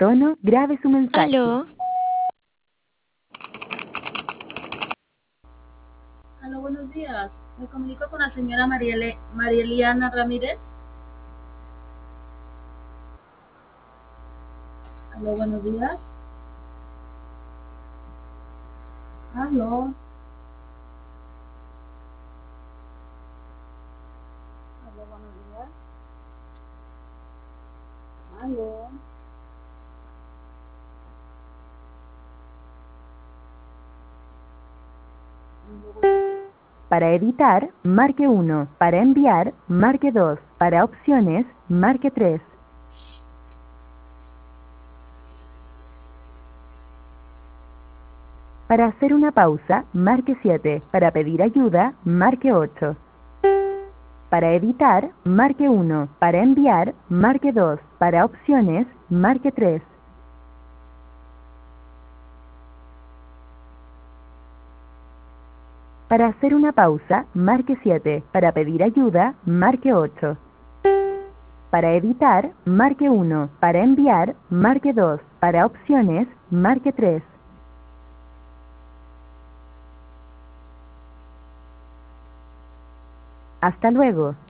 tono, grabe su mensaje. Aló. Aló, buenos días. Me comunico con la señora Marieliana Ramírez. Aló, buenos días. Aló. Aló, buenos días. Aló. Para editar, marque 1. Para enviar, marque 2. Para opciones, marque 3. Para hacer una pausa, marque 7. Para pedir ayuda, marque 8. Para editar, marque 1. Para enviar, marque 2. Para opciones, marque 3. Para hacer una pausa, marque 7. Para pedir ayuda, marque 8. Para editar, marque 1. Para enviar, marque 2. Para opciones, marque 3. Hasta luego.